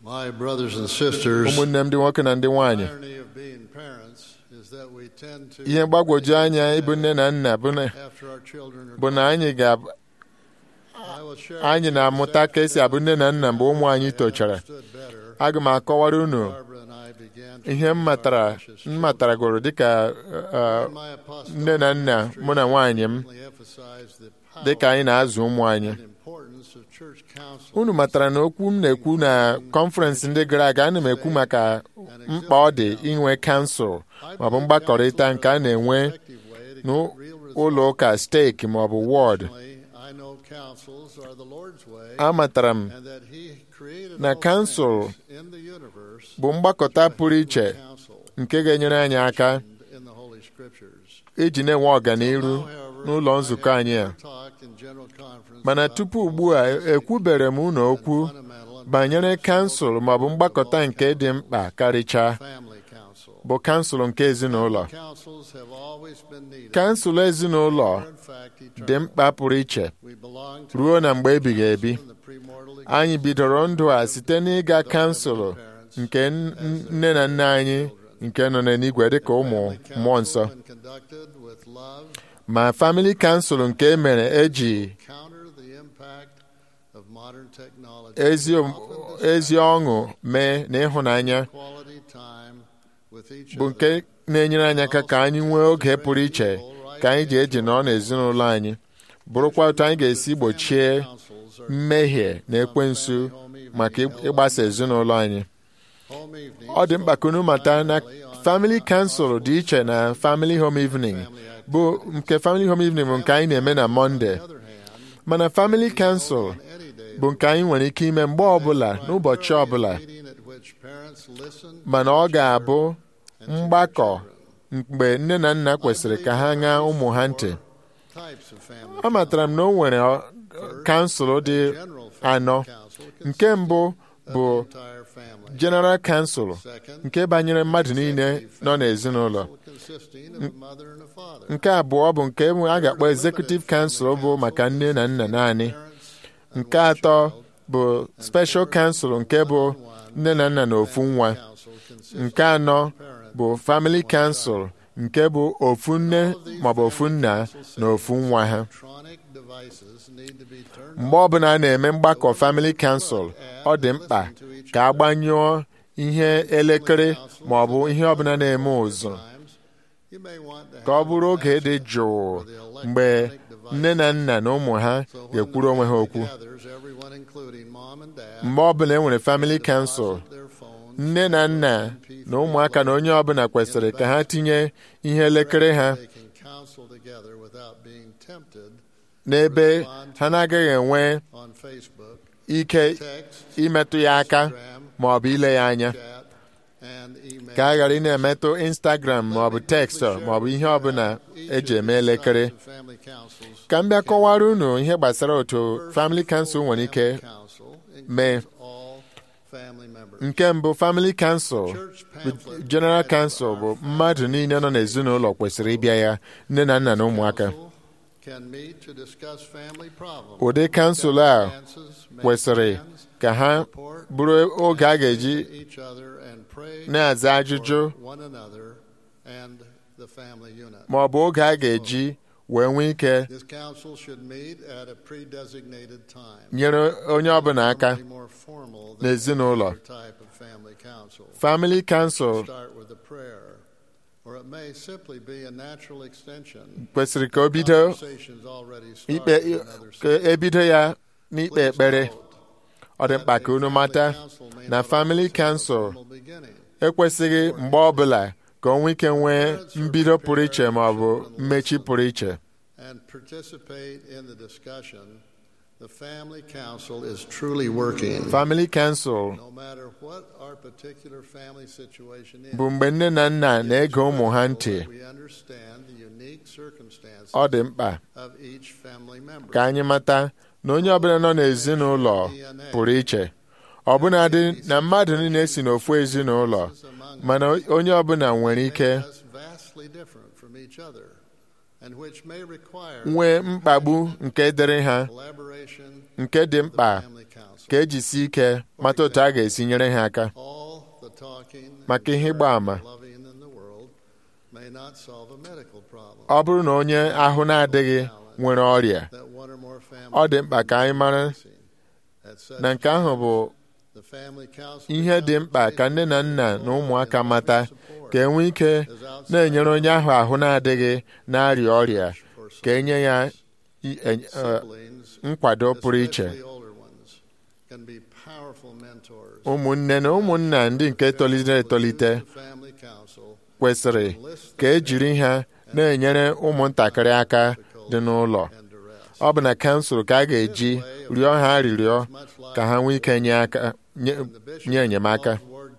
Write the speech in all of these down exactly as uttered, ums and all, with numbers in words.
My brothers and sisters, ụmụnne m ndị nwoke na ndị nwanyị, irony of being parents is that we tend to ihe mgbagwoju anya ịbụ nne na nna bụ na after our children are bụ na anyị ga I will share anyị na-amụta ka esi abụ nne na nna mgbe ụmụ anyị tochara. understood better. Aga m akọwara unu Barbara and I began to ihe m matara m mataragoro dịka uh, my apostolic nne na nna mụ na nwaanyị m ministry emphasized the power dịka anyị na-azụ ụmụ anyị. and importance of church council Unu matara na okwu m na-ekwu na kọnferensị ndị gara aga, ana m ekwu maka mkpa ọ dị inwe kansụl maọbụ mgbakọrịta nke a na-enwe effective way to get real n'ụlọ ụka steeti maọbụ wọd. I know councils are the Lord's way Amatara m and that he created na all kansụl things in the universe bụ mgbakọta pụrụ iche council nke ga-enyere anyị aka in the Holy Scriptures. iji na-enwe ọganiru n'ụlọ nzukọ anyị a. Talked in general conference Mana about tupu ugbu a ekwubere m unu okwu fundamental and banyere kansụl maọbụ mgbakọta nke dị mkpa karịchaa family council. bụ kansụl nke ezinụlọ. Councils have always been needed. Kansụl ezinụlọ In fact, dị eternal. mkpa pụrụ iche We belong to ruo na mgbe ebighị ebi. in the premortal Anyị bidoro ndụ a site n'ịga kansụl nke nne na nna anyị nke nọ n'eluigwe dịka ụmụ mmụọ nsọ. when conducted with love, Ma famili kansụl nke e mere eji counter the impact of modern technology. ezi ezi ọṅụ mee na ịhụnanya Quality time with each bụ other. nke na-enyere anyị aka ka anyị nwee oge pụrụ iche ka anyị ji eji nọ n'ezinụlọ anyị, bụrụkwa otu anyị ga-esi gbochie Councils are mmehie na ekwensu maka ịgbasa ezinụlọ anyị. home evenings. Ọ dị mkpa ka unu mata na family council dị iche na family home evening, bụ nke family home evening bụ nke anyị na-eme na Mọnde, mana family council Any day. bụ nke anyị nwere ike ime mgbe ọbụla n'ụbọchị ọbụla, Meeting at which parents listen mana ọ ga-abụ mgbakọ mgbe nne na nna kwesịrị ka ha ṅaa ụmụ ha ntị. types of family. Amatara m na o nwere ọ- kansụl dị General anọ. council Nke mbụ bụ entire family. General Council Second, nke banyere mmadụ niile nọ n'ezinụlọ. consisting of a mother and a father. Nke abụọ bụ nke a ga-akpọ Executive Council, bụ maka nne na nna naanị. Nke atọ bụ Special Council nke bụ nne na nna na ofu nwa. Council consists Nke anọ bụ Family Council nke bụ ofu nne maọbụ ofu nna na ofu nwa ha. of electronic devices need to be turned Mgbe ọbụla a na-eme mgbakọ Family Council, ọ dị mkpa ka a gbanyụọ ihe elekere maọbụ ihe ọbụla na-eme ụzụ times. You may want to ka ọ have bụrụ oge dị jụụ mgbe nne na nna na ụmụ ha ga-ekwuru onwe ha okwu. gathers everyone including mom and dad Mgbe ọbụla e nwere Family Council, their phones nne na nna na ụmụaka na onye ọbụla kwesịrị ka ha tinye ihe elekere ha they can counsel together without being tempted n'ebe ha na-agaghị enwe on Facebook, ike text, imetụ ya aka Instagram, ma ọ bụ ile ya anya, chat, and email. ka a ghara ị na-emetụ Instagram ma ọ bụ text ma ọ bụ ihe ọbụla eji eme elekere. Family councils Ka m bịa kọwara unu ihe gbasara otu Family Council nwere ike council mee. includes all family members. Nke mbụ, Family Council Church bụ pamphlet General Council, bụ mmadụ niile nọ n'ezinụlọ kwesịrị ịbịa ya, nne na nna na ụmụaka. can meet to discuss family problems. Ụdị kansụl a Finances, make kwesịrị plans, ka ha support bụrụ oge a ga-eji each other and pray na-aza ajụjụ for one another and the family unit. ma ọ bụ oge a ga-eji wee nwee ike This council should meet at a pre-designated time. nyere onye ọbụla aka Be more formal than n'ezinụlọ. any other type of family council. Family Council Start with a prayer, or it may simply be a natural extension. kwesịrị ka o bido Conversations already ikpe started in other ka cities. ebido ya n'ikpe Please ekpere. note Ọ dị mkpa ka unu mata na Family Council ekwesịghị mgbe ọbụla ka o nwee ike nwee mbido pụrụ iche ma ọ bụ mmechi pụrụ iche. and participate in the discussion. The family council is truly working. Family Council No matter what our particular family situation is. bụ mgbe nne na nna na-ege ụmụ ha ntị. We understand the unique circumstances Ọ dị mkpa of each family member. ka anyị mata na onye ọbụla nọ n'ezinụlọ pụrụ iche. Ọbụnadị na mmadụ niile si n'ofu ezinụlọ, mana onye ọbụla nwere ike As vastly different from each other, and which may require nwee mkpagbu nke dịrị ha, collaboration nke dị mkpa family council. ka ejisie ike mata otu a ga-esi nyere ha aka maka ihe ịgba àmà. Ọ bụrụ na onye ahụ na-adịghị nwere ọrịa, ọ dị mkpa ka anyị mara na nke ahụ bụ ihe dị mkpa ka nne na nna na ụmụaka mata, ka enwe ike na-enyere onye ahụ ahụ na-adịghị na-arịa ọrịa, ka enye ya nkwado pụrụ iche. Ụmụnne na ụmụnna ndị nke tolitere etolite kwesịrị ka ejiri ha na-enyere ụmụntakịrị aka dị n'ụlọ. Ọ bụ na kansụl ka a ga-eji rịọ ha arịrịọ ka ha nwee ike nye aka nye enyemaka.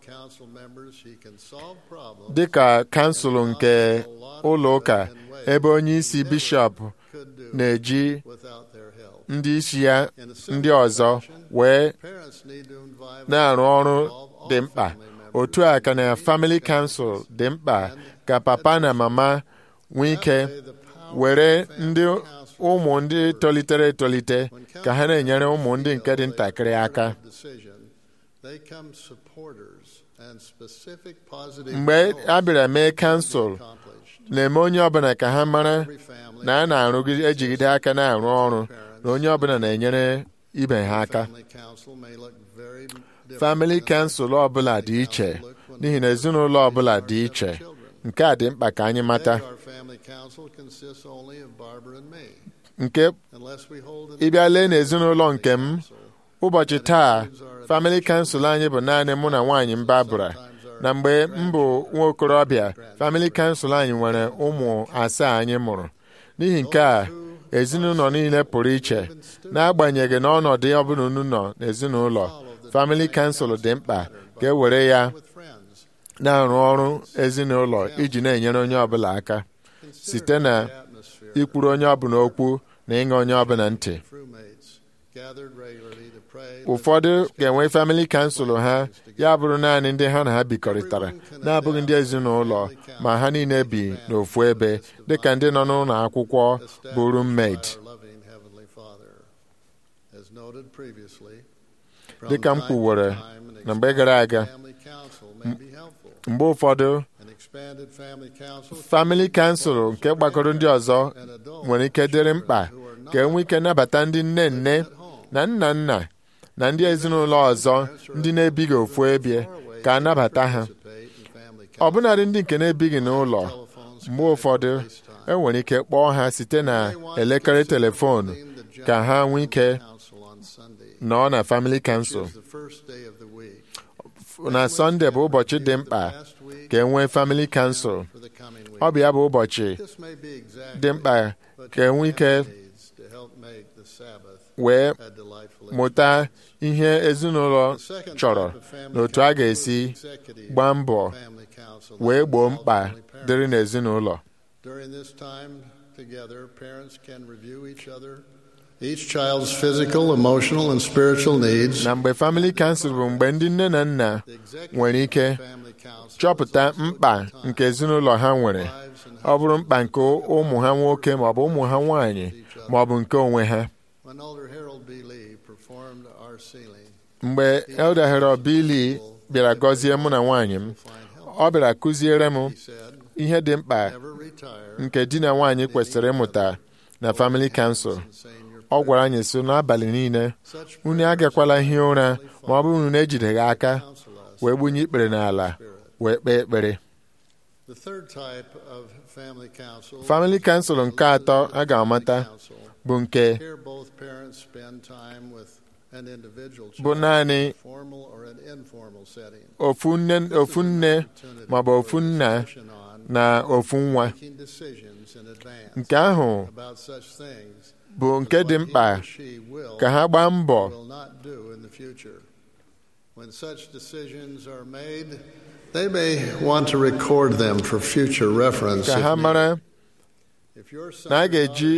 Dị ka kansụl nke ụlọ ụka, ebe onye isi bishọp na-eji ndị isi ya ndị ọzọ wee na-arụ ọrụ dị mkpa, otu a ka na family council dị mkpa ka papa na mama nwee ike were ndị ụmụ ndị tolitere etolite ka ha na-enyere ụmụ ndị nke dị ntakịrị aka. Mgbe a bịara mee kansụl, na-eme onye ọbụla ka ha mara na a na-arụgide ejigide aka na-arụ ọrụ, na onye ọbụla na-enyere ibe ha aka. Family kansụl ọbụla dị iche, n'ihi na ezinụlọ ọbụla dị iche. Nke a dị mkpa ka anyị mata. Nke ịbịa lee n'ezinụlọ nke m, ụbọchị taa family kansụl anyị bụ naanị mụ na nwaanyị m Barbara, na mgbe m bụ nwa okorobịa, family kansụl anyị nwere ụmụ asaa anyị mụrụ. N'ihi nke a, ezinụlọ niile pụrụ iche. N'agbanyeghị na ọnọdụ ọbụla unu nọ n'ezinụlọ, family kansụl dị mkpa ka e were ya na-arụ ọrụ ezinụlọ iji na-enyere onye ọbụla aka site na ikwuru onye ọbụla okwu na ịṅa onye ọbụla ntị. Ụfọdụ ga-enwe family kansụl ha ya bụrụ naanị ndị ha na ha bikọrịtara, na-abụghị ndị ezinụlọ ma ha niile bi n'ofu ebe, dịka ndị nọ n'ụlọ akwụkwọ bụ roommate. Dịka m kwuwere na mgbe gara aga, mgbe ụfọdụ family kansụl nke gbakọrọ ndị ọzọ nwere ike dịrị mkpa ka enwe ike nabata ndị nne nne na nna nna na ndị ezinụlọ ọzọ ndị na-ebighị ofu ebe, ka a nabata ha. Ọbụnadị ndị nke na-ebighị n'ụlọ, mgbe ụfọdụ enwere ike kpọọ ha site na elekere telefonu ka ha nwee ike nọ na family kansụl. Na Sọnde bụ ụbọchị dị mkpa ka e nwee family kansụl. Ọ bụ ya bụ ụbọchị dị mkpa ka e nwee ike wee mụta ihe ezinụlọ chọrọ na otu a ga-esi gbaa mbọ wee gboo mkpa dịrị n'ezinụlọ. Each child's physical, emotional, and spiritual needs. Na mgbe family council bụ mgbe ndị nne na nna nwere ike chọpụta mkpa nke ezinụlọ ha nwere, ọ bụrụ mkpa nke ụmụ ha nwoke maọbụ ụmụ ha nwaanyị maọbụ nke onwe ha. Mgbe Elder Harold B. Lee bịara gọzie mụ na nwaanyị m, ọ bịara kụziere m ihe dị mkpa nke di na nwaanyị kwesịrị ịmụta na family council. Ọ gwara anyị so n'abalị niile, unu agakwala hie ụra ma ọ bụrụ unu na-ejideghị aka wee gbunye ikpere n'ala wee kpee ekpere. Family council nke atọ a ga-amata bụ nke bụ naanị ofu nne ofu nne maọbụ ofu nna na ofu nwa. Nke ahụ bụ nke dị mkpa ka ha gbaa mbọ ka ha mara na a ga-eji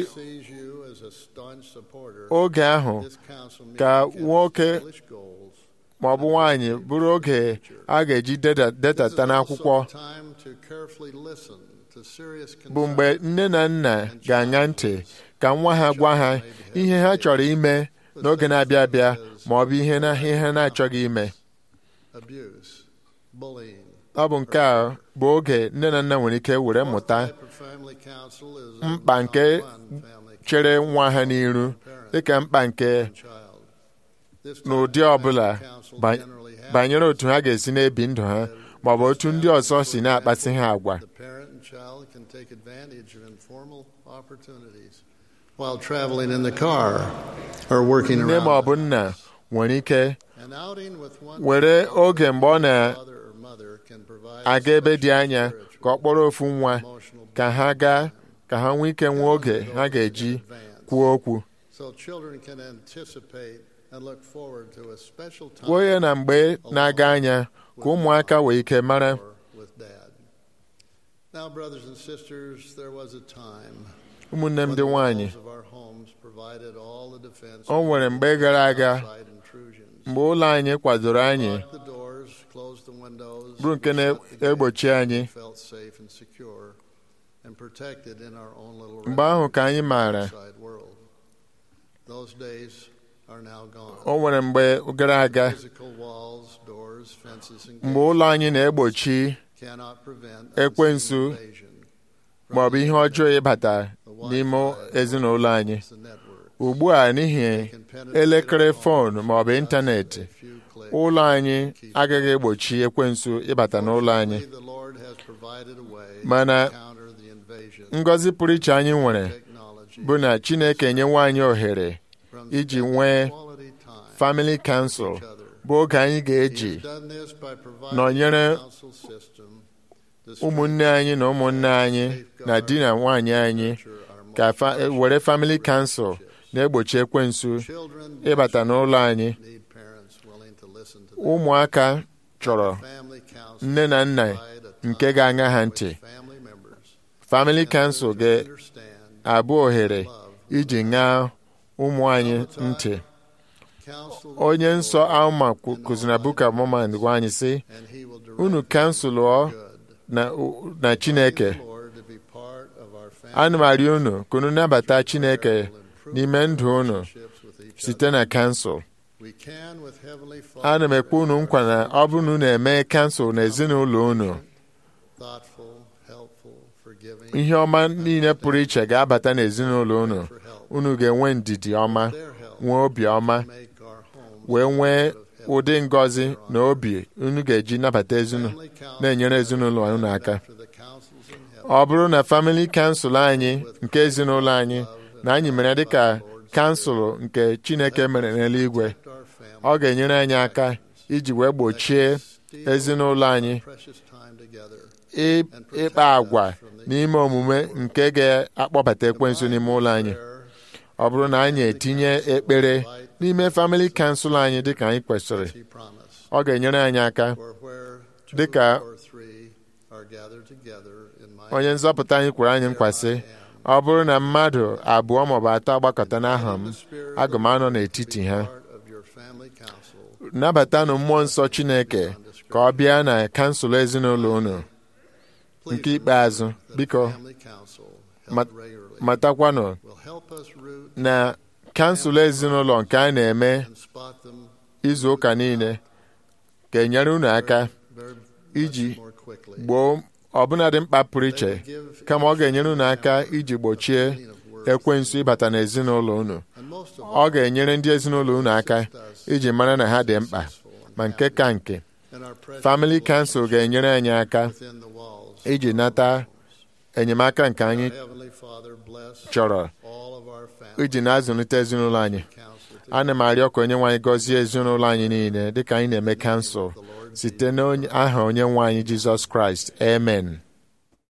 oge ahụ ka nwoke maọbụ nwaanyị bụrụ oge a ga-eji detata n'akwụkwọ, bụ mgbe nne na nna ga-aṅa ntị ka nwa ha gwa ha ihe ha chọrọ ime n'oge na-abịa abịa ma ọ bụ ihe na ihe na-achọghị ime. Ọ bụ nke a bụ oge nne na nna nwere ike were mụta mkpa nke chere nwa ha n'iru, dịka mkpa nke n'ụdị ọbụla banyere otu ha ga-esi na-ebi ndụ ha ma ọ bụ otu ndị ọzọ si na-akpasị ha agwa. Nne ma ọ bụ nna nwere ike were oge mgbe ọ na-aga ebe dị anya ka ọ kpọrọ ofu nwa ka ha gaa ka ha nwee ike nwee oge ha ga-eji kwuo okwu. Kwuo ya na mgbe na-aga anya ka ụmụaka wee ike mara. Ụmụnne m ndị nwanyị, o nwere mgbe gara aga mgbe ụlọ anyị kwadoro anyị bụrụ nke na-egbochi anyị. Mgbe ahụ ka anyị maara o nwere mgbe gara aga mgbe ụlọ anyị na-egbochi ekwensu ma ọ bụ ihe ọjọọ ịbata n'ime ezinụlọ anyị. Ugbu a, n'ihi elekere fon ma ọ bụ ịntanetị, ụlọ anyị agaghị egbochi ekwensu ịbata n'ụlọ anyị. Mana ngọzi pụrụ iche anyị nwere bụ na Chineke enyewo anyị ohere iji nwee family council, bụ oge anyị ga-eji nọnyere ụmụnne anyị na ụmụnne anyị na di na nwanyị anyị ka were family council na-egbochi ekwensu ịbata n'ụlọ anyị. Ụmụaka chọrọ nne na nna nke ga-aṅa ha ntị. Family council ga-abụ ohere iji ṅaa ụmụ anyị ntị. Onye nsọ Alma kụziri na Book of Mormon gwa anyị sị, unu kansụlụọ na Chineke. Ana m arịọ unu ka unu nabata Chineke n'ime ndụ unu site na kansụl. Ana m ekwe unu nkwa na ọ bụrụ na unu eme kansụl na ezinụlọ unu, ihe ọma niile pụrụ iche ga-abata n'ezinụlọ unu. Unu ga-enwe ndidi ọma, nwee obi ọma, wee nwee ụdị ngọzi na obi unu ga-eji nabata ezinụlọ, na-enyere ezinụlọ unu aka. Ọ bụrụ na family council anyị nke ezinụlọ anyị na anyị mere dịka kansụl nke Chineke mere n'eluigwe, ọ ga-enyere anyị aka iji wee gbochie ezinụlọ anyị ịkpa agwa n'ime omume nke ga-akpọbata ekwensu n'ime ụlọ anyị. Ọ bụrụ na anyị etinye ekpere n'ime family council anyị dịka anyị kwesịrị, ọ ga-enyere anyị aka. Dịka onye nzọpụta anyị kwere anyị nkwa sị, ọ bụrụ na mmadụ abụọ maọbụ atọ agbakọta n'aha m, aga m anọ n'etiti ha. Nabatanụ mmụọ nsọ Chineke ka ọ bịa na kansụl ezinụlọ unu. Nke ikpeazụ, biko matakwanụ na kansụl ezinụlọ nke a na-eme izu ụka niile ga-enyere unu aka iji gboo ọbụnadị mkpa pụrụ iche, kama ọ ga-enyere unu aka iji gbochie ekwensu ịbata n'ezinụlọ unu. Ọ ga-enyere ndị ezinụlọ unu aka iji mara na ha dị mkpa. Ma nke ka nke, family council ga-enyere anyị aka iji nata enyemaka nke anyị chọrọ iji na-azụlite ezinụlọ anyị. Ana m arịọ ka Onyenwe anyị gọzie ezinụlọ anyị niile dịka anyị na-eme kansụl site n'aha Onyenwe anyị Jizọs Kraịst. Amen.